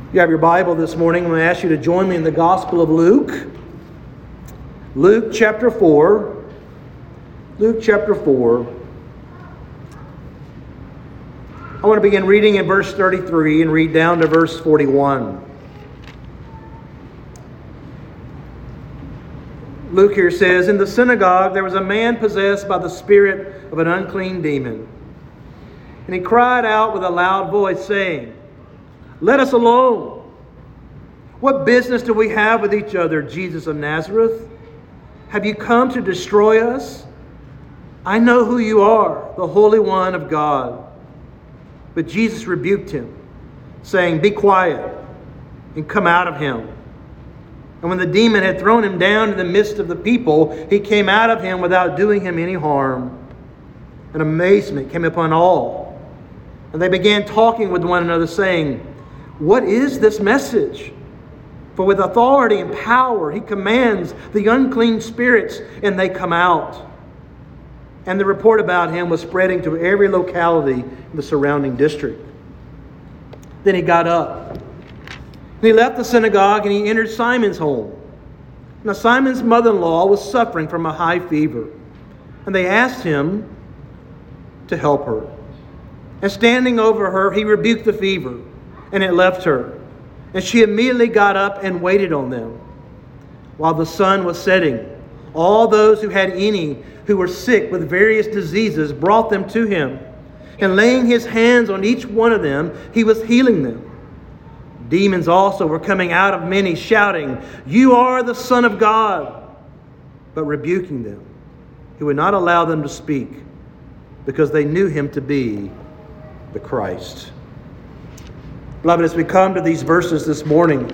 You have your Bible this morning. I'm going to ask you to join me in the Gospel of Luke. Luke chapter 4. Luke chapter 4. I want to begin reading in verse 33 and read down to verse 41. Luke here says, "In the synagogue there was a man possessed by the spirit of an unclean demon. And he cried out with a loud voice, saying, 'Let us alone. What business do we have with each other, Jesus of Nazareth? Have you come to destroy us? I know who you are, the Holy One of God.' But Jesus rebuked him, saying, 'Be quiet, and come out of him.' And when the demon had thrown him down in the midst of the people, he came out of him without doing him any harm. And amazement came upon all. And they began talking with one another, saying, 'What is this message? For with authority and power he commands the unclean spirits, and they come out.' And the report about him was spreading to every locality in the surrounding district. Then he got up. And he left the synagogue and he entered Simon's home. Now Simon's mother-in-law was suffering from a high fever. And they asked him to help her. And standing over her, he rebuked the fever, and it left her. And she immediately got up and waited on them. While the sun was setting, all those who had any who were sick with various diseases brought them to him. And laying his hands on each one of them, he was healing them. Demons also were coming out of many, shouting, 'You are the Son of God.' But rebuking them, he would not allow them to speak, because they knew him to be the Christ." Beloved, as we come to these verses this morning,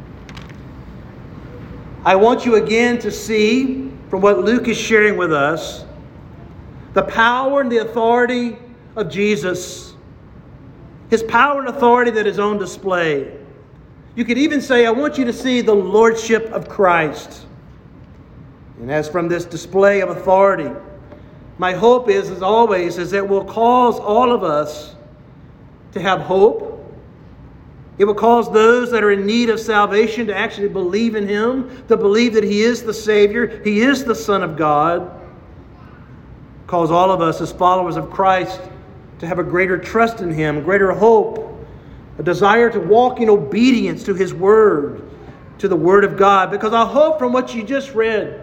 I want you again to see, from what Luke is sharing with us, the power and the authority of Jesus. His power and authority that is on display. You could even say, I want you to see the lordship of Christ. And as from this display of authority, my hope is, as always, is that it will cause all of us to have hope. It will cause those that are in need of salvation to actually believe in Him, to believe that He is the Savior, He is the Son of God. Cause all of us as followers of Christ to have a greater trust in Him, greater hope, a desire to walk in obedience to His Word, to the Word of God. Because I hope from what you just read,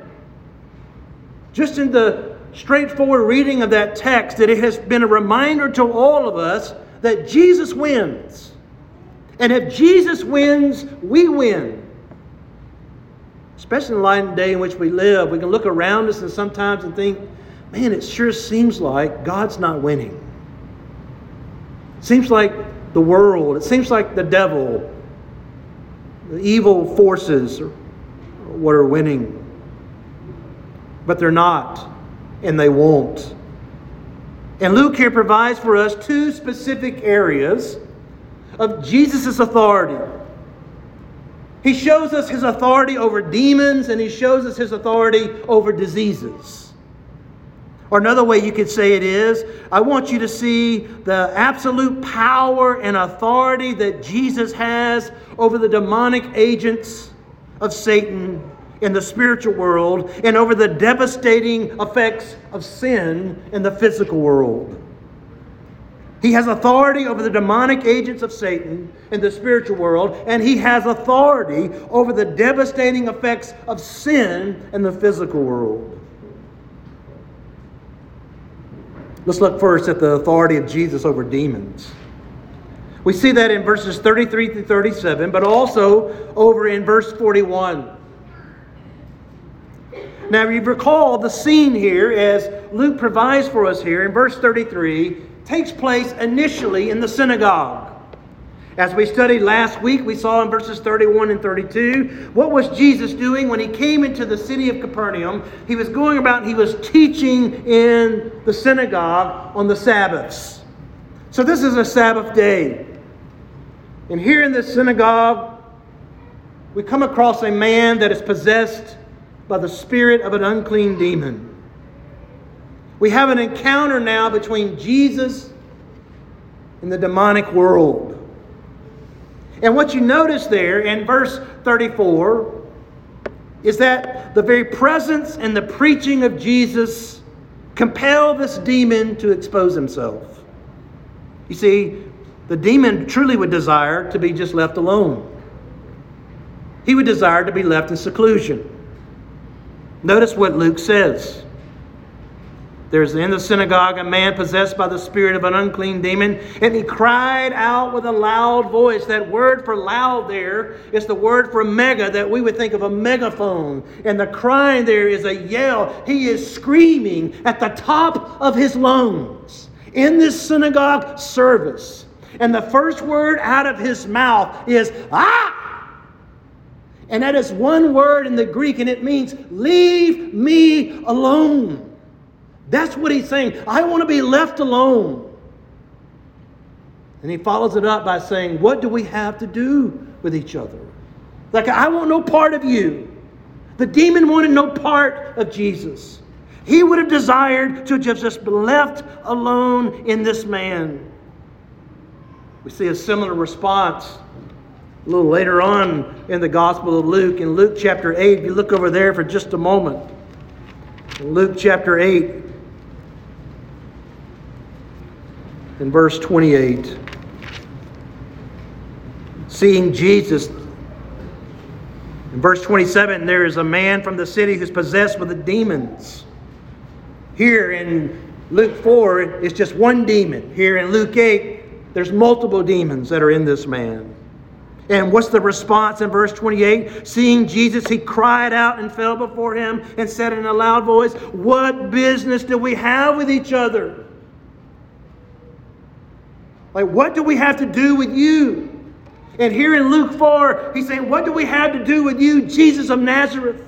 just in the straightforward reading of that text, that it has been a reminder to all of us that Jesus wins. And if Jesus wins, we win. Especially in the light and day in which we live, we can look around us and sometimes think, man, it sure seems like God's not winning. It seems like the world, it seems like the devil, the evil forces are what are winning. But they're not, and they won't. And Luke here provides for us two specific areas of Jesus' authority. He shows us His authority over demons, and He shows us His authority over diseases. Or another way you could say it is, I want you to see the absolute power and authority that Jesus has over the demonic agents of Satan in the spiritual world, and over the devastating effects of sin in the physical world. He has authority over the demonic agents of Satan in the spiritual world, and He has authority over the devastating effects of sin in the physical world. Let's look first at the authority of Jesus over demons. We see that in verses 33 through 37, but also over in verse 41. Now, you recall the scene here, as Luke provides for us here in verse 33, takes place initially in the synagogue. As we studied last week, we saw in verses 31 and 32, what was Jesus doing when He came into the city of Capernaum? He was going about, He was teaching in the synagogue on the Sabbaths. So this is a Sabbath day. And here in this synagogue, we come across a man that is possessed by the spirit of an unclean demon. We have an encounter now between Jesus and the demonic world. And what you notice there in verse 34 is that the very presence and the preaching of Jesus compel this demon to expose himself. You see, the demon truly would desire to be just left alone. He would desire to be left in seclusion. Notice what Luke says. There's in the synagogue a man possessed by the spirit of an unclean demon, and he cried out with a loud voice. That word for loud there is the word for mega, that we would think of a megaphone. And the crying there is a yell. He is screaming at the top of his lungs in this synagogue service. And the first word out of his mouth is, "Ah!" And that is one word in the Greek, and it means, "Leave me alone." That's what he's saying. I want to be left alone. And he follows it up by saying, what do we have to do with each other? Like, I want no part of you. The demon wanted no part of Jesus. He would have desired to have just been left alone in this man. We see a similar response a little later on in the Gospel of Luke. In Luke chapter 8, if you look over there for just a moment. In Luke chapter 8, in verse 28, seeing Jesus. In verse 27, there is a man from the city who's possessed with the demons. Here in Luke 4, it's just one demon. Here in Luke 8, there's multiple demons that are in this man. And what's the response in verse 28? Seeing Jesus, he cried out and fell before him and said in a loud voice, "What business do we have with each other?" Like, what do we have to do with you? And here in Luke 4, he's saying, what do we have to do with you, Jesus of Nazareth?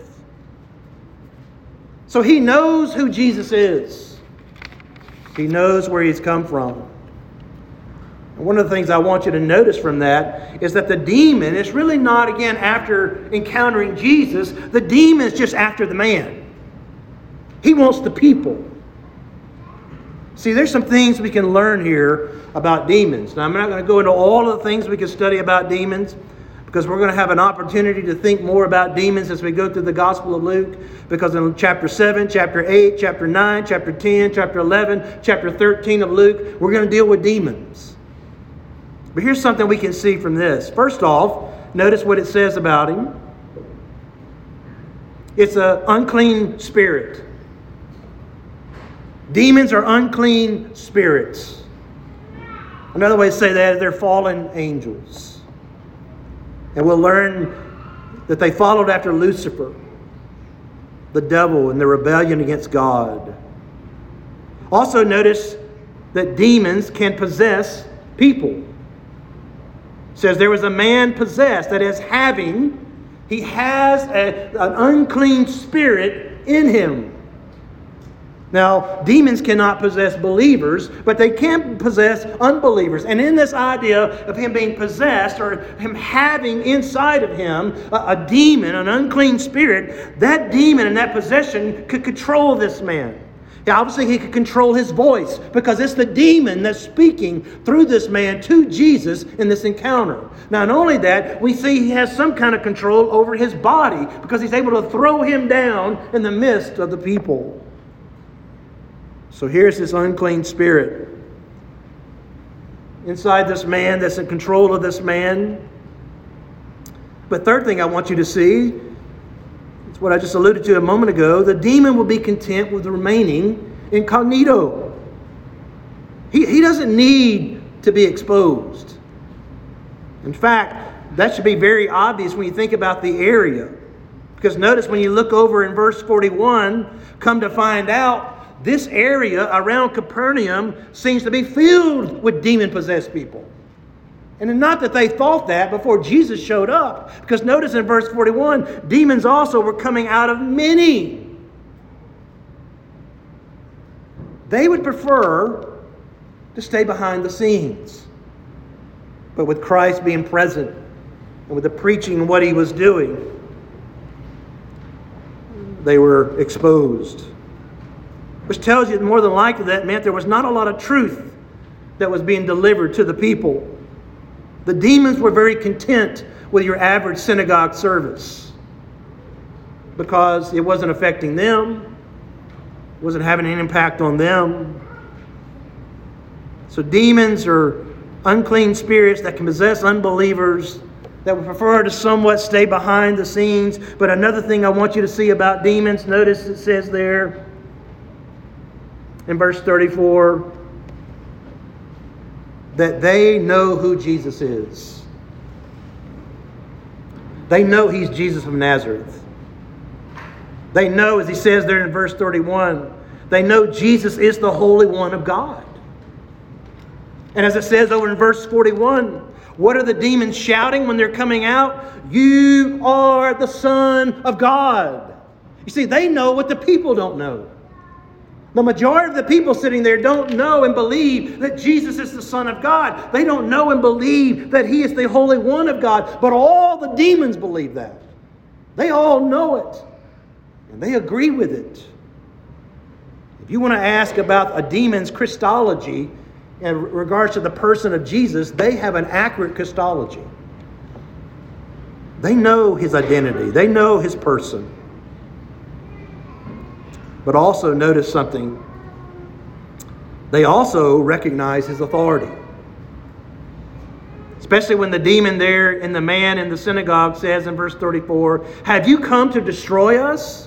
So he knows who Jesus is. He knows where he's come from. And one of the things I want you to notice from that is that the demon is really not, again, after encountering Jesus. The demon is just after the man. He wants the people. See, there's some things we can learn here about demons. Now, I'm not going to go into all of the things we can study about demons, because we're going to have an opportunity to think more about demons as we go through the Gospel of Luke. Because in chapter 7, chapter 8, chapter 9, chapter 10, chapter 11, chapter 13 of Luke, we're going to deal with demons. But here's something we can see from this. First off, notice what it says about him. It's an unclean spirit. Demons are unclean spirits. Another way to say that is they're fallen angels. And we'll learn that they followed after Lucifer, the devil, in the rebellion against God. Also notice that demons can possess people. It says there was a man possessed, that is, he has an unclean spirit in him. Now, demons cannot possess believers, but they can possess unbelievers. And in this idea of him being possessed, or him having inside of him a demon, an unclean spirit, that demon and that possession could control this man. Obviously, he could control his voice, because it's the demon that's speaking through this man to Jesus in this encounter. Not only that, we see he has some kind of control over his body, because he's able to throw him down in the midst of the people. So here's this unclean spirit inside this man that's in control of this man. But third thing I want you to see, it's what I just alluded to a moment ago, the demon will be content with remaining incognito. He doesn't need to be exposed. In fact, that should be very obvious when you think about the area. Because notice when you look over in verse 41, come to find out, this area around Capernaum seems to be filled with demon-possessed people. And not that they thought that before Jesus showed up. Because notice in verse 41, demons also were coming out of many. They would prefer to stay behind the scenes. But with Christ being present, and with the preaching and what he was doing, they were exposed. Which tells you that more than likely that meant there was not a lot of truth that was being delivered to the people. The demons were very content with your average synagogue service because it wasn't affecting them, wasn't having any impact on them. So demons are unclean spirits that can possess unbelievers that would prefer to somewhat stay behind the scenes. But another thing I want you to see about demons, notice it says there in verse 34 that they know who Jesus is. They know He's Jesus of Nazareth. They know, as He says there in verse 31, they know Jesus is the Holy One of God. And as it says over in verse 41, what are the demons shouting when they're coming out? You are the Son of God. You see, they know what the people don't know. The majority of the people sitting there don't know and believe that Jesus is the Son of God. They don't know and believe that He is the Holy One of God. But all the demons believe that. They all know it. And they agree with it. If you want to ask about a demon's Christology in regards to the person of Jesus, they have an accurate Christology. They know His identity. They know His person. But also notice something. They also recognize His authority. Especially when the demon there and the man in the synagogue says in verse 34, have you come to destroy us?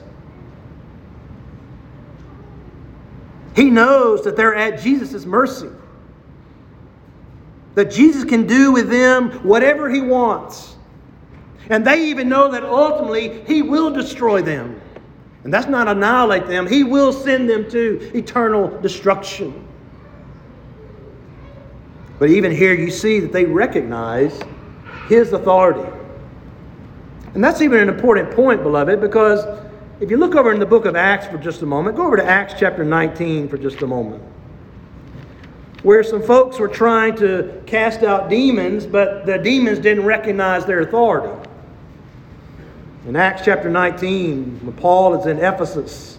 He knows that they're at Jesus' mercy. That Jesus can do with them whatever He wants. And they even know that ultimately He will destroy them. And that's not annihilate them. He will send them to eternal destruction. But even here you see that they recognize His authority. And that's even an important point, beloved, because if you look over in the book of Acts for just a moment, go over to Acts chapter 19 for just a moment, where some folks were trying to cast out demons, but the demons didn't recognize their authority. In Acts chapter 19, when Paul is in Ephesus,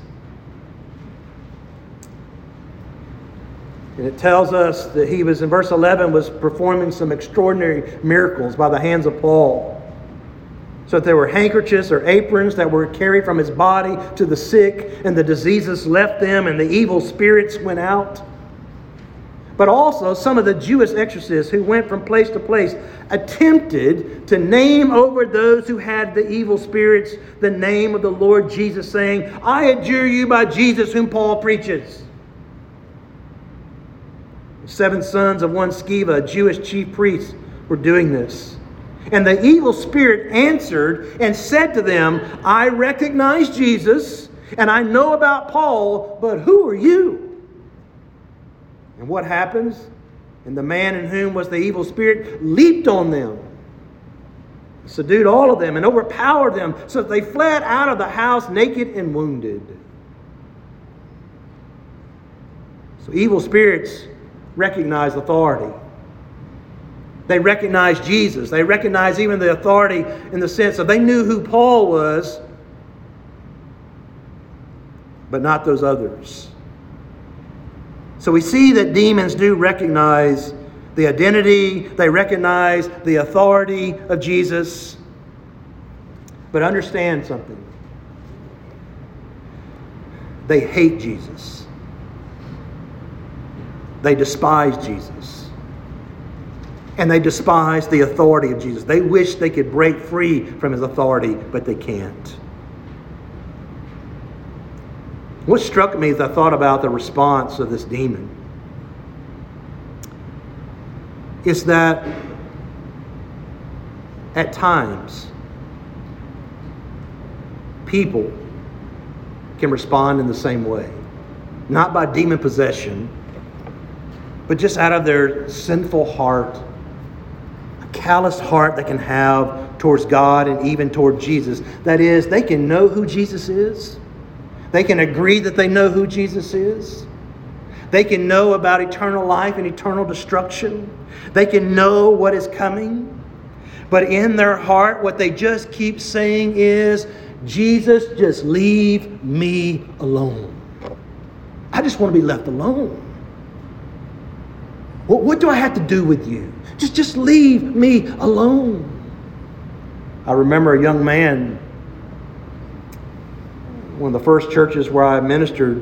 and it tells us that he was, in verse 11, was performing some extraordinary miracles by the hands of Paul. So that there were handkerchiefs or aprons that were carried from his body to the sick, and the diseases left them, and the evil spirits went out. But also some of the Jewish exorcists who went from place to place attempted to name over those who had the evil spirits the name of the Lord Jesus, saying, I adjure you by Jesus whom Paul preaches. The 7 sons of one Sceva, a Jewish chief priest, were doing this. And the evil spirit answered and said to them, I recognize Jesus and I know about Paul, but who are you? And what happens? And the man in whom was the evil spirit leaped on them, subdued all of them, and overpowered them, so that they fled out of the house naked and wounded. So evil spirits recognize authority. They recognize Jesus. They recognize even the authority in the sense of they knew who Paul was, but not those others. So we see that demons do recognize the identity, they recognize the authority of Jesus. But understand something. They hate Jesus. They despise Jesus. And they despise the authority of Jesus. They wish they could break free from His authority, but they can't. What struck me as I thought about the response of this demon is that at times people can respond in the same way. Not by demon possession, but just out of their sinful heart, a callous heart they can have towards God and even toward Jesus. That is, they can know who Jesus is. They can agree that they know who Jesus is. They can know about eternal life and eternal destruction. They can know what is coming. But in their heart, what they just keep saying is, Jesus, just leave me alone. I just want to be left alone. What do I have to do with you? Just leave me alone. I remember a young man, one of the first churches where I ministered.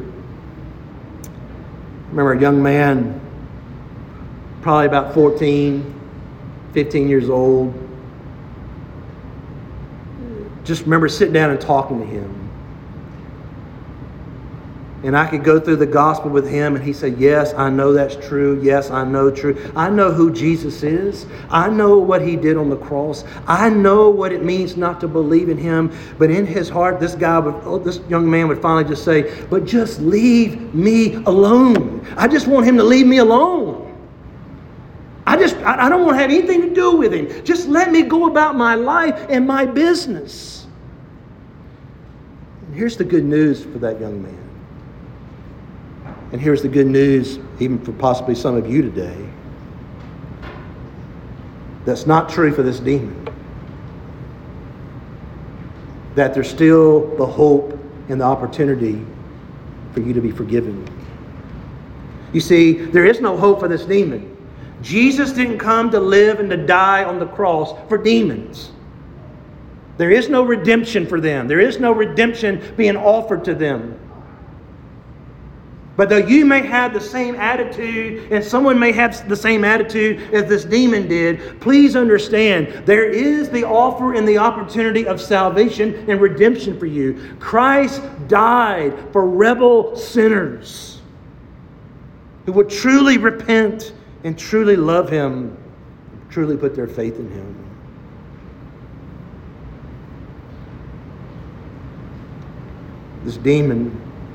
I remember a young man, probably about 14, 15 years old. Just remember sitting down and talking to him. And I could go through the gospel with him and he said, yes, I know that's true. Yes, I know true. I know who Jesus is. I know what he did on the cross. I know what it means not to believe in him. But in his heart, this young man would finally just say, but just leave me alone. I just want him to leave me alone. I don't want to have anything to do with him. Just let me go about my life and my business. And here's the good news for that young man. And here's the good news, even for possibly some of you today. That's not true for this demon. That there's still the hope and the opportunity for you to be forgiven. You see, there is no hope for this demon. Jesus didn't come to live and to die on the cross for demons. There is no redemption for them. There is no redemption being offered to them. But though you may have the same attitude and someone may have the same attitude as this demon did, please understand there is the offer and the opportunity of salvation and redemption for you. Christ died for rebel sinners who would truly repent and truly love Him, truly put their faith in Him. This demon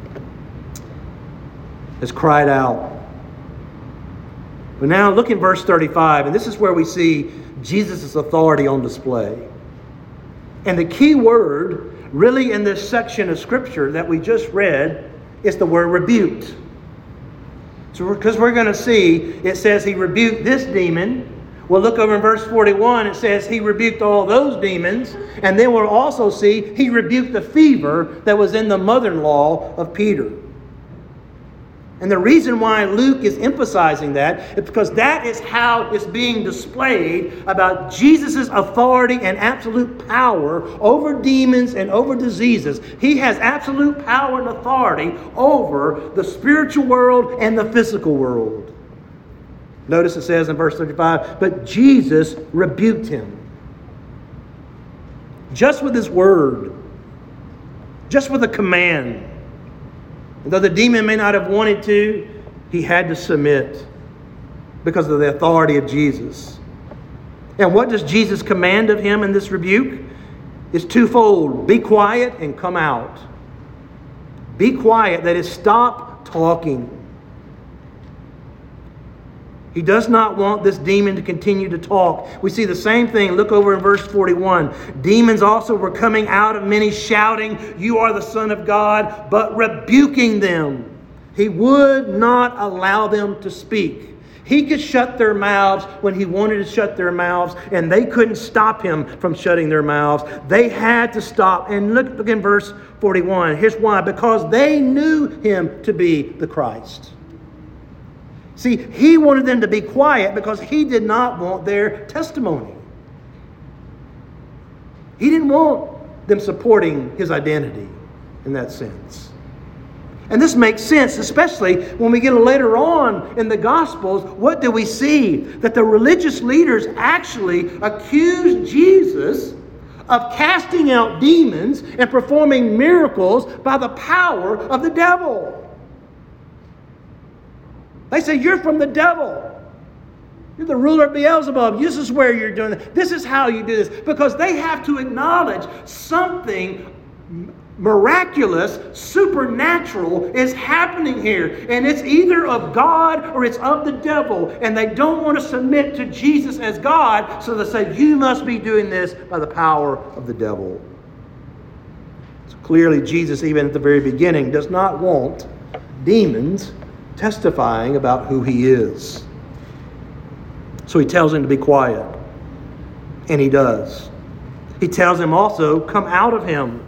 has cried out. But now look in verse 35, and this is where we see Jesus' authority on display. And the key word really in this section of Scripture that we just read is the word rebuked. So because we're going to see, it says He rebuked this demon. We'll look over in verse 41, it says He rebuked all those demons. And then we'll also see He rebuked the fever that was in the mother-in-law of Peter. And the reason why Luke is emphasizing that is because that is how it's being displayed about Jesus' authority and absolute power over demons and over diseases. He has absolute power and authority over the spiritual world and the physical world. Notice it says in verse 35, but Jesus rebuked him. Just with His word. Just with a command. And though the demon may not have wanted to, he had to submit because of the authority of Jesus. And what does Jesus command of him in this rebuke? It's twofold. Be quiet and come out. Be quiet, that is, stop talking. He does not want this demon to continue to talk. We see the same thing. Look over in verse 41. Demons also were coming out of many, shouting, "You are the Son of God," but rebuking them. He would not allow them to speak. He could shut their mouths when He wanted to shut their mouths, and they couldn't stop Him from shutting their mouths. They had to stop. And look in verse 41. Here's why. Because they knew Him to be the Christ. See, He wanted them to be quiet because He did not want their testimony. He didn't want them supporting His identity in that sense. And this makes sense, especially when we get later on in the Gospels. What do we see? That the religious leaders actually accused Jesus of casting out demons and performing miracles by the power of the devil. They say, "You're from the devil. You're the ruler of Beelzebub. This is where you're doing it. This is how you do this." Because they have to acknowledge something miraculous, supernatural is happening here. And it's either of God or it's of the devil. And they don't want to submit to Jesus as God. So they say, "You must be doing this by the power of the devil." So clearly Jesus, even at the very beginning, does not want demons testifying about who He is. So He tells him to be quiet. And he does. He tells him also, "Come out of him."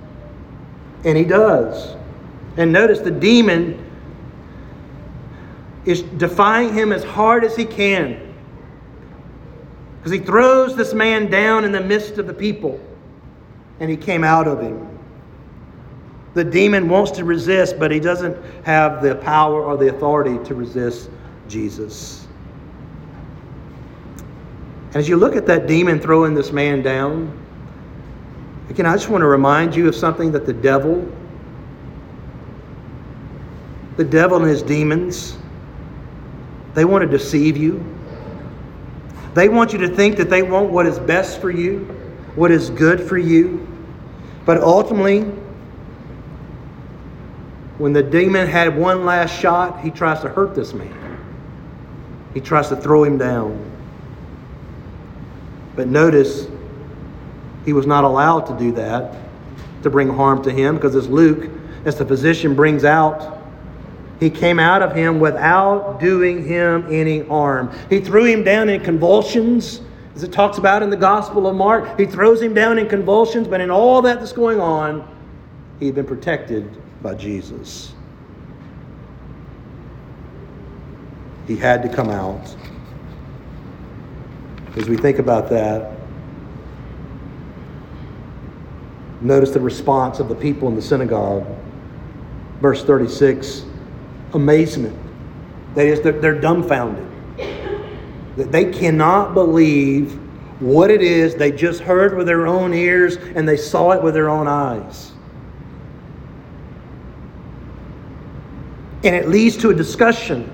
And he does. And notice the demon is defying him as hard as he can. Because he throws this man down in the midst of the people. And he came out of him. The demon wants to resist, but he doesn't have the power or the authority to resist Jesus. And as you look at that demon throwing this man down, again, I just want to remind you of something that the devil and his demons, they want to deceive you. They want you to think that they want what is best for you, what is good for you. But ultimately, when the demon had one last shot, he tries to hurt this man. He tries to throw him down. But notice, he was not allowed to do that, to bring harm to him, because as Luke, as the physician brings out, he came out of him without doing him any harm. He threw him down in convulsions, as it talks about in the Gospel of Mark. He throws him down in convulsions, but in all that's going on, he had been protected by Jesus. He had to come out. As we think about that, notice the response of the people in the synagogue. Verse 36, amazement. That is, they're dumbfounded. That they cannot believe what it is they just heard with their own ears and they saw it with their own eyes. And it leads to a discussion.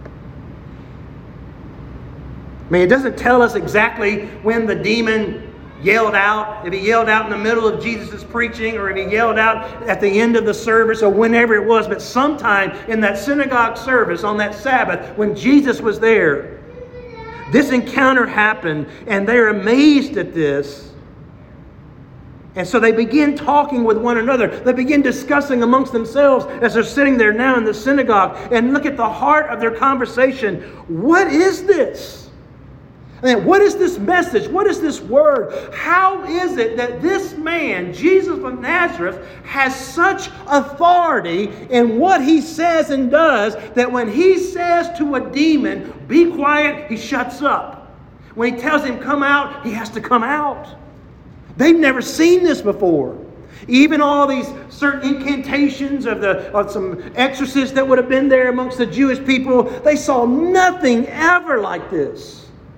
I mean, it doesn't tell us exactly when the demon yelled out, if he yelled out in the middle of Jesus' preaching, or if he yelled out at the end of the service, or whenever it was. But sometime in that synagogue service on that Sabbath, when Jesus was there, this encounter happened, and they're amazed at this. And so they begin talking with one another. They begin discussing amongst themselves as they're sitting there now in the synagogue. And look at the heart of their conversation. What is this? And what is this message? What is this word? How is it that this man, Jesus of Nazareth, has such authority in what he says and does that when he says to a demon, be quiet, he shuts up. When he tells him come out, he has to come out. They've never seen this before. Even all these certain incantations of some exorcists that would have been there amongst the Jewish people, they saw nothing ever like this.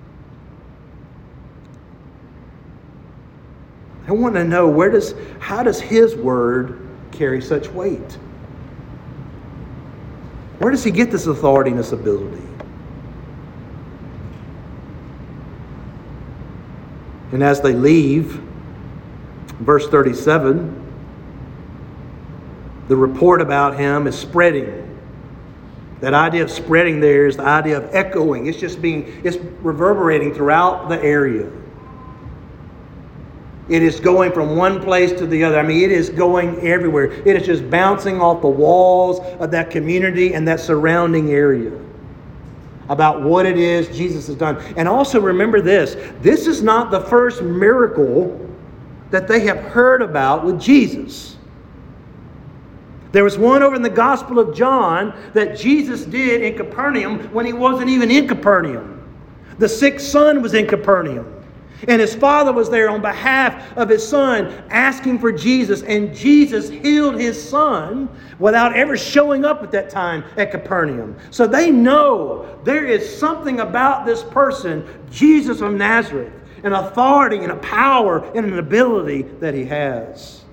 I want to know, how does his word carry such weight? Where does he get this authority and this ability? And as they leave, verse 37, the report about him is spreading. That idea of spreading there is the idea of echoing. It's reverberating throughout the area. It is going from one place to the other. I mean, it is going everywhere. It is just bouncing off the walls of that community and that surrounding area about what it is Jesus has done. And also remember this. This is not the first miracle that they have heard about with Jesus. There was one over in the Gospel of John that Jesus did in Capernaum when he wasn't even in Capernaum. The sick son was in Capernaum. And his father was there on behalf of his son asking for Jesus. And Jesus healed his son without ever showing up at that time at Capernaum. So they know there is something about this person, Jesus of Nazareth, an authority and a power and an ability that he has.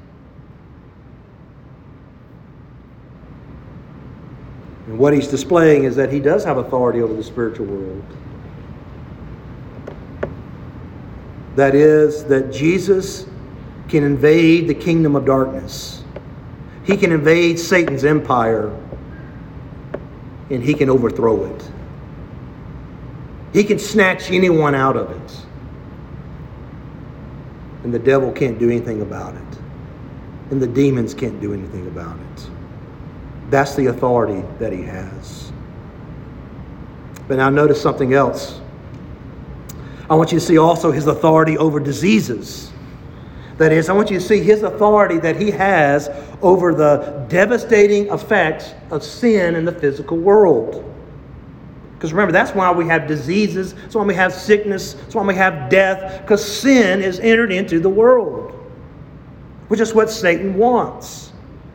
And what he's displaying is that he does have authority over the spiritual world. That is, that Jesus can invade the kingdom of darkness. He can invade Satan's empire, and he can overthrow it. He can snatch anyone out of it. And the devil can't do anything about it. And the demons can't do anything about it. That's the authority that he has. But now notice something else. I want you to see also his authority over diseases. That is, I want you to see his authority that he has over the devastating effects of sin in the physical world. Because remember, that's why we have diseases. That's why we have sickness. That's why we have death. Because sin has entered into the world, which is what Satan wants.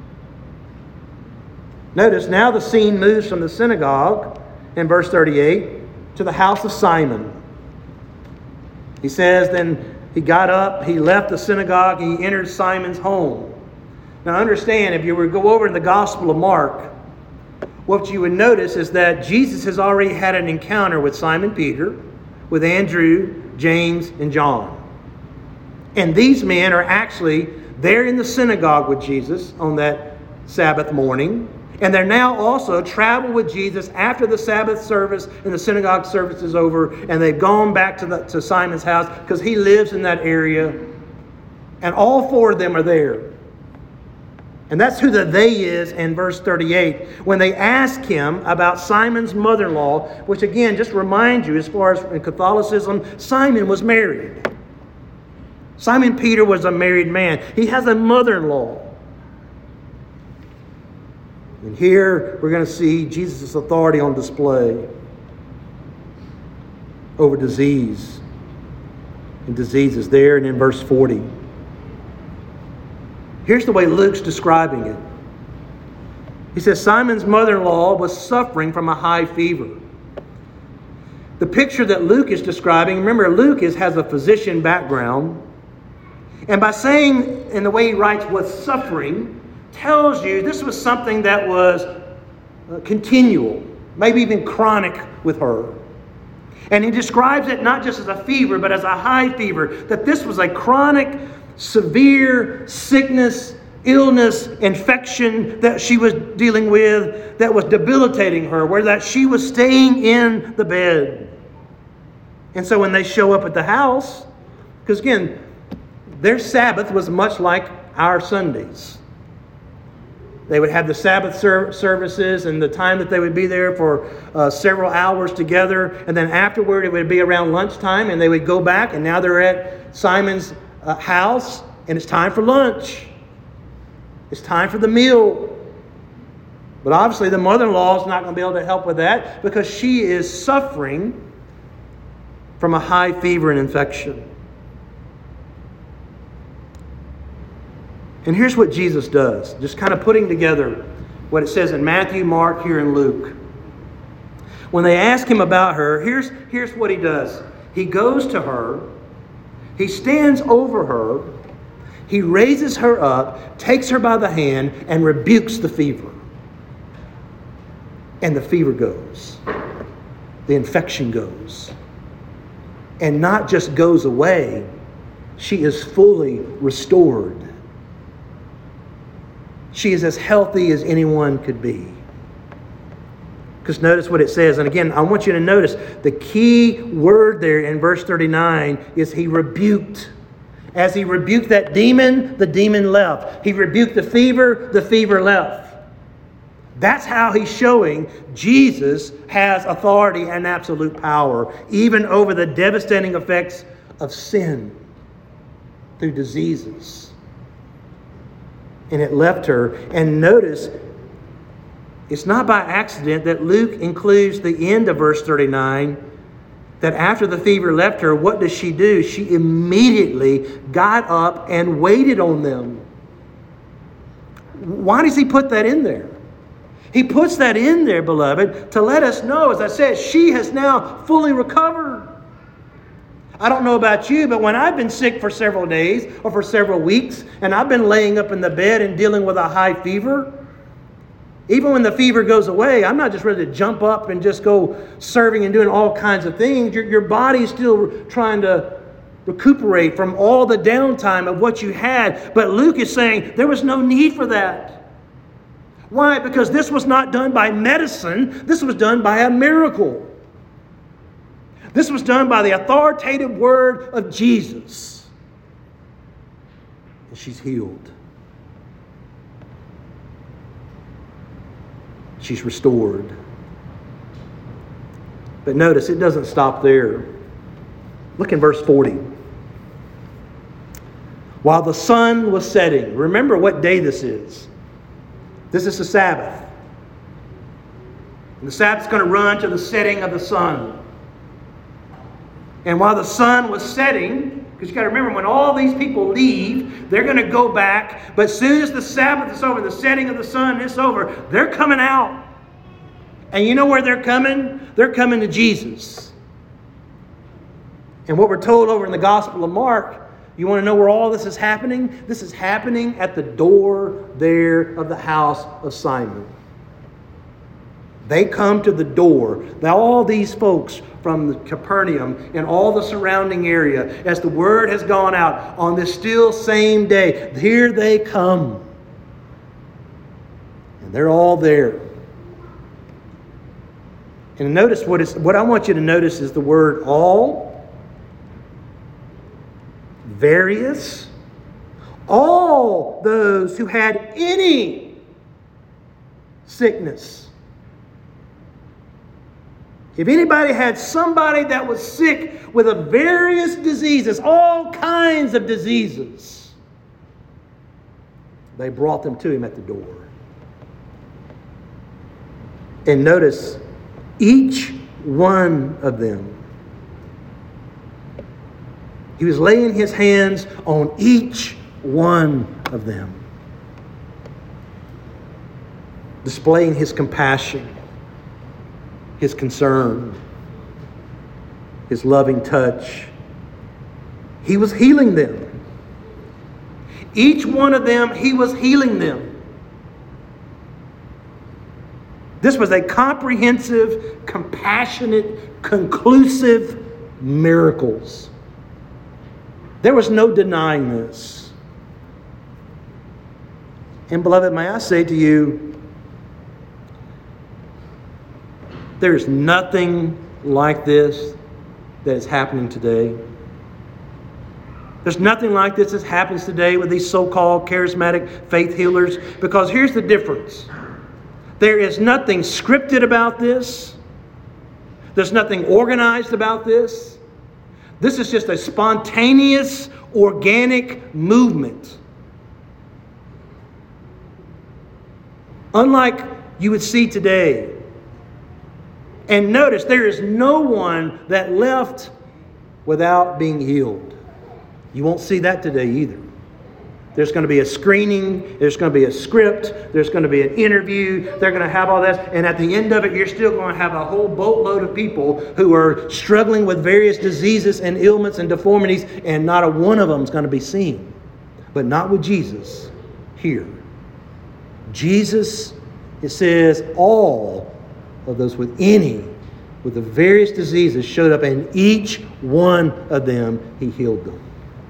Notice, now the scene moves from the synagogue in verse 38 to the house of Simon. He says, then he got up, he left the synagogue, and he entered Simon's home. Now understand, if you were to go over in the Gospel of Mark, what you would notice is that Jesus has already had an encounter with Simon Peter, with Andrew, James, and John. And these men are actually there in the synagogue with Jesus on that Sabbath morning. And they're now also traveled with Jesus after the Sabbath service and the synagogue service is over. And they've gone back to Simon's house because he lives in that area. And all four of them are there. And that's who the they is in verse 38. When they ask him about Simon's mother-in-law, which again, just remind you, as far as in Catholicism, Simon was married. Simon Peter was a married man. He has a mother-in-law. And here we're going to see Jesus' authority on display over disease. And disease is there and in verse 40. Here's the way Luke's describing it. He says, Simon's mother-in-law was suffering from a high fever. The picture that Luke is describing, remember, Luke has a physician background. And by saying, in the way he writes, was suffering, tells you this was something that was continual, maybe even chronic with her. And he describes it not just as a fever, but as a high fever, that this was a chronic, severe sickness, illness, infection that she was dealing with that was debilitating her, where that she was staying in the bed. And so when they show up at the house, because again, their Sabbath was much like our Sundays. They would have the Sabbath services and the time that they would be there for several hours together. And then afterward, it would be around lunchtime and they would go back. And now they're at Simon's house and it's time for lunch. It's time for the meal. But obviously the mother-in-law is not going to be able to help with that because she is suffering from a high fever and infection. And here's what Jesus does, just kind of putting together what it says in Matthew, Mark, here in Luke. When they ask him about her, here's what he does. He goes to her, he stands over her, he raises her up, takes her by the hand, and rebukes the fever. And the fever goes. The infection goes. And not just goes away, she is fully restored. She is as healthy as anyone could be. Because notice what it says. And again, I want you to notice the key word there in verse 39 is he rebuked. As he rebuked that demon, the demon left. He rebuked the fever left. That's how he's showing Jesus has authority and absolute power, even over the devastating effects of sin through diseases. And it left her. And notice, it's not by accident that Luke includes the end of verse 39, that after the fever left her, what does she do? She immediately got up and waited on them. Why does he put that in there? He puts that in there, beloved, to let us know, as I said, she has now fully recovered. I don't know about you, but when I've been sick for several days or for several weeks, and I've been laying up in the bed and dealing with a high fever, even when the fever goes away, I'm not just ready to jump up and just go serving and doing all kinds of things. Your body's still trying to recuperate from all the downtime of what you had. But Luke is saying there was no need for that. Why? Because this was not done by medicine. This was done by a miracle. This was done by the authoritative word of Jesus. And she's healed. She's restored. But notice, it doesn't stop there. Look in verse 40. While the sun was setting, remember what day this is. This is the Sabbath. And the Sabbath's going to run to the setting of the sun. And while the sun was setting, because you got to remember, when all these people leave, they're going to go back. But as soon as the Sabbath is over, the setting of the sun is over, they're coming out. And you know where they're coming? They're coming to Jesus. And what we're told over in the Gospel of Mark, you want to know where all this is happening? This is happening at the door there of the house of Simon. They come to the door. Now all these folks from Capernaum and all the surrounding area, as the word has gone out on this still same day, here they come. And they're all there. And notice what I want you to notice is the word all, various, all those who had any sickness. If anybody had somebody that was sick with a various diseases, all kinds of diseases, they brought them to him at the door. And notice, each one of them, he was laying his hands on each one of them, displaying his compassion, his concern, his loving touch. He was healing them. Each one of them, he was healing them. This was a comprehensive, compassionate, conclusive miracles. There was no denying this. And beloved, may I say to you, there's nothing like this that is happening today. There's nothing like this that happens today with these so-called charismatic faith healers. Because here's the difference. There is nothing scripted about this. There's nothing organized about this. This is just a spontaneous, organic movement. Unlike you would see today. And notice, there is no one that left without being healed. You won't see that today either. There's going to be a screening. There's going to be a script. There's going to be an interview. They're going to have all that. And at the end of it, you're still going to have a whole boatload of people who are struggling with various diseases and ailments and deformities. And not a one of them is going to be seen. But not with Jesus here. Jesus, it says, all of those with the various diseases showed up, and each one of them, he healed them.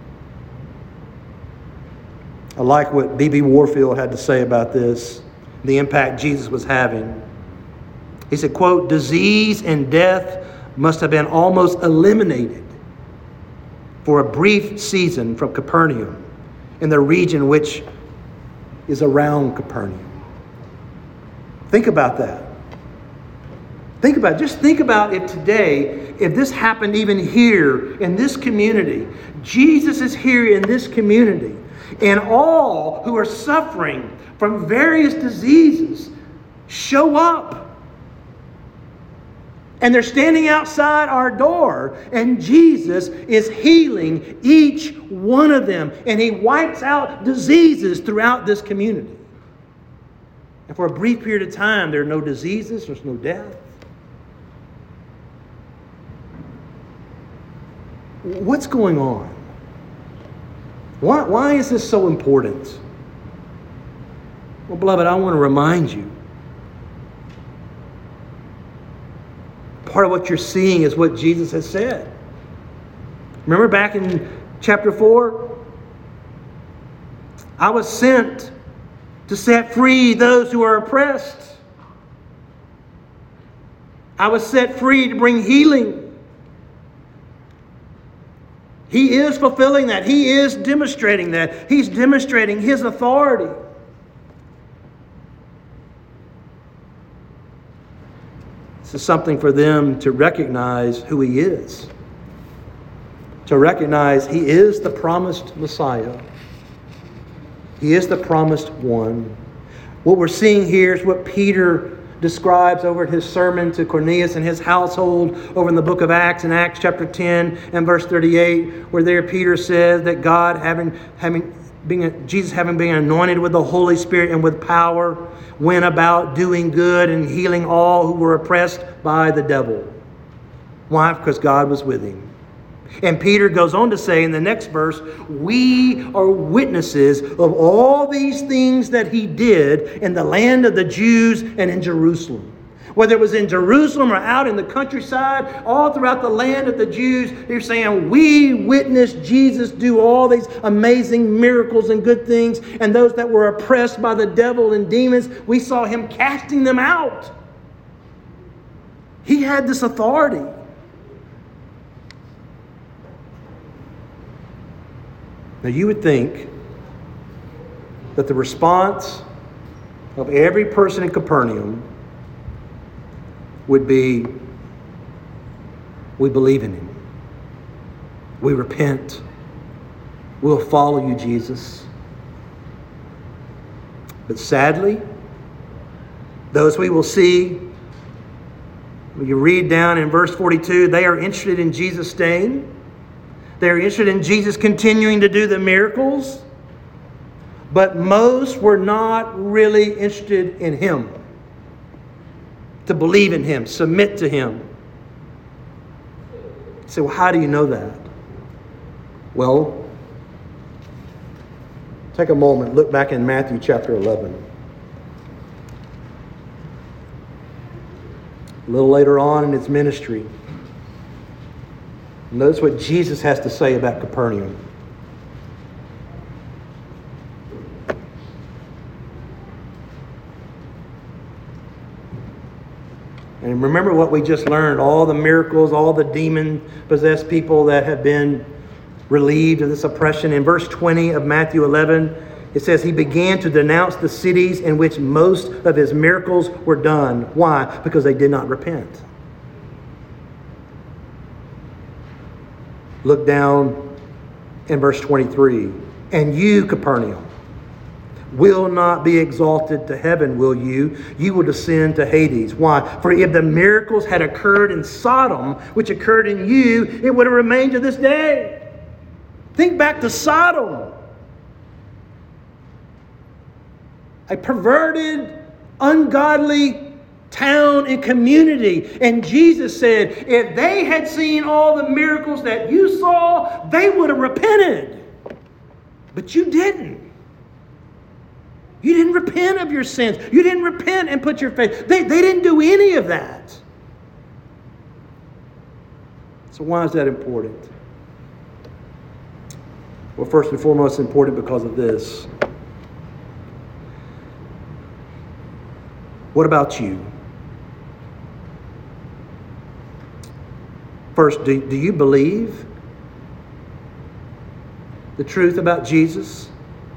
I like what B.B. Warfield had to say about this, the impact Jesus was having. He said, quote, disease and death must have been almost eliminated for a brief season from Capernaum in the region which is around Capernaum. Think about that. Think about if today, if this happened even here in this community, Jesus is here in this community, and all who are suffering from various diseases show up. And they're standing outside our door, and Jesus is healing each one of them, and he wipes out diseases throughout this community. And for a brief period of time, there are no diseases, there's no death. What's going on? Why is this so important? Well, beloved, I want to remind you. Part of what you're seeing is what Jesus has said. Remember back in chapter 4? I was sent to set free those who are oppressed. I was set free to bring healing. He is fulfilling that. He is demonstrating that. He's demonstrating his authority. This is something for them to recognize who he is. To recognize he is the promised Messiah. He is the promised one. What we're seeing here is what Peter describes over his sermon to Cornelius and his household over in the book of Acts, in Acts chapter 10 and verse 38, where there Peter says that God Jesus having been anointed with the Holy Spirit and with power, went about doing good and healing all who were oppressed by the devil. Why? Because God was with him. And Peter goes on to say in the next verse, we are witnesses of all these things that he did in the land of the Jews and in Jerusalem. Whether it was in Jerusalem or out in the countryside, all throughout the land of the Jews, they're saying, we witnessed Jesus do all these amazing miracles and good things. And those that were oppressed by the devil and demons, we saw him casting them out. He had this authority. Now you would think that the response of every person in Capernaum would be, we believe in him. We repent. We'll follow you, Jesus. But sadly, those we will see, when you read down in verse 42, they are interested in Jesus staying. They're interested in Jesus continuing to do the miracles. But most were not really interested in him. To believe in him, submit to him. You say, well, how do you know that? Well, take a moment, look back in Matthew chapter 11. A little later on in his ministry, notice what Jesus has to say about Capernaum. And remember what we just learned, all the miracles, all the demon-possessed people that have been relieved of this oppression. In verse 20 of Matthew 11, it says, he began to denounce the cities in which most of his miracles were done. Why? Because they did not repent. Look down in verse 23. And you, Capernaum, will not be exalted to heaven, will you? You will descend to Hades. Why? For if the miracles had occurred in Sodom, which occurred in you, it would have remained to this day. Think back to Sodom. A perverted, ungodly town and community. And Jesus said, if they had seen all the miracles that you saw, they would have repented. But you didn't. You didn't repent of your sins. You didn't repent and put your faith. They didn't do any of that. So why is that important? Well, first and foremost, it's important because of this. What about you? First, do you believe the truth about Jesus?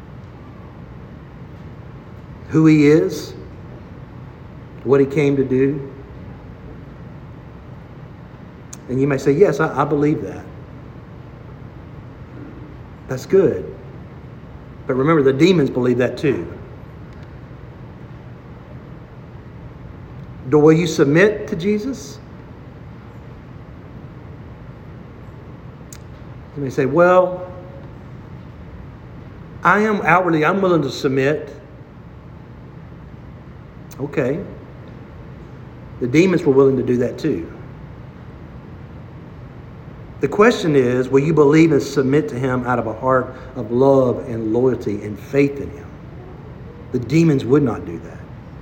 Who he is? What he came to do? And you may say, yes, I believe that. That's good. But remember, the demons believe that too. Will you submit to Jesus? You may say, well, I'm willing to submit. Okay. The demons were willing to do that too. The question is, will you believe and submit to him out of a heart of love and loyalty and faith in him? The demons would not do that.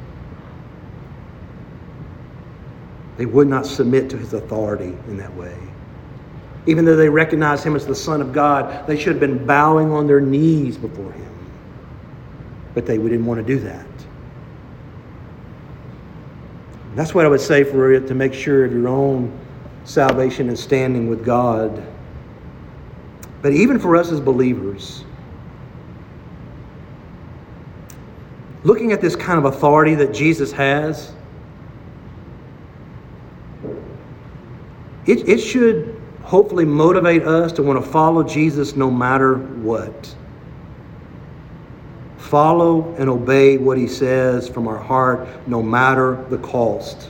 They would not submit to his authority in that way. Even though they recognized him as the Son of God, they should have been bowing on their knees before him. But they didn't want to do that. That's what I would say for it, to make sure of your own salvation and standing with God. But even for us as believers, looking at this kind of authority that Jesus has, it should hopefully motivate us to want to follow Jesus no matter what. follow and obey what he says from our heart, no matter the cost.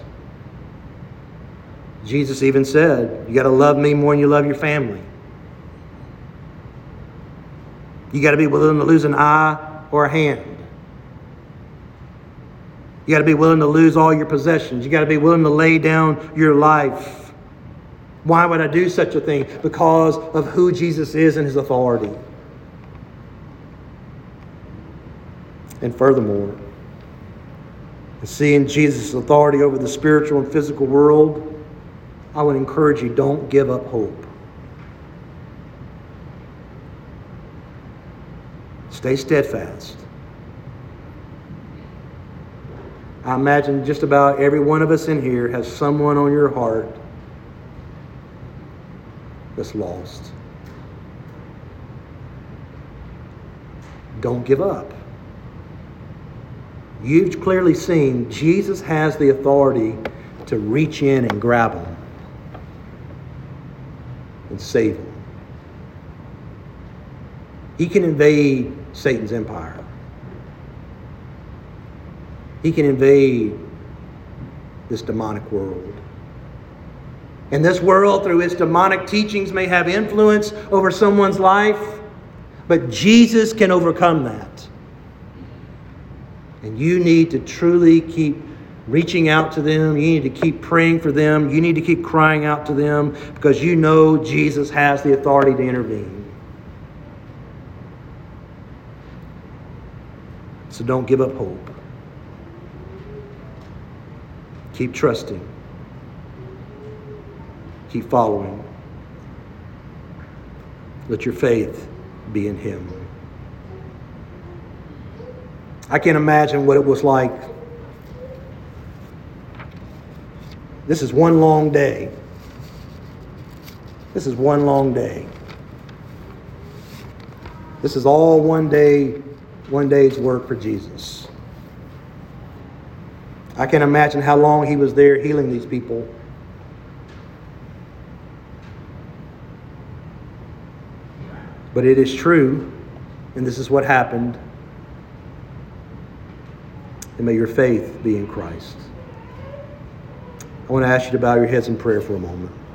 Jesus even said, you got to love me more than you love your family. You got to be willing to lose an eye or a hand. You got to be willing to lose all your possessions. You got to be willing to lay down your life. Why would I do such a thing? Because of who Jesus is and his authority. And furthermore, seeing Jesus' authority over the spiritual and physical world, I would encourage you, don't give up hope. Stay steadfast. I imagine just about every one of us in here has someone on your heart that's lost. Don't give up. You've clearly seen Jesus has the authority to reach in and grab them and save them. He can invade Satan's empire. He can invade this demonic world. And this world, through its demonic teachings, may have influence over someone's life, but Jesus can overcome that. And you need to truly keep reaching out to them. You need to keep praying for them. You need to keep crying out to them because you know Jesus has the authority to intervene. So don't give up hope. Keep trusting. Keep following. Let your faith be in him. I can't imagine what it was like. This is one long day. This is one long day. This is all one day's work for Jesus. I can't imagine how long he was there healing these people. But it is true, and this is what happened. And may your faith be in Christ. I want to ask you to bow your heads in prayer for a moment.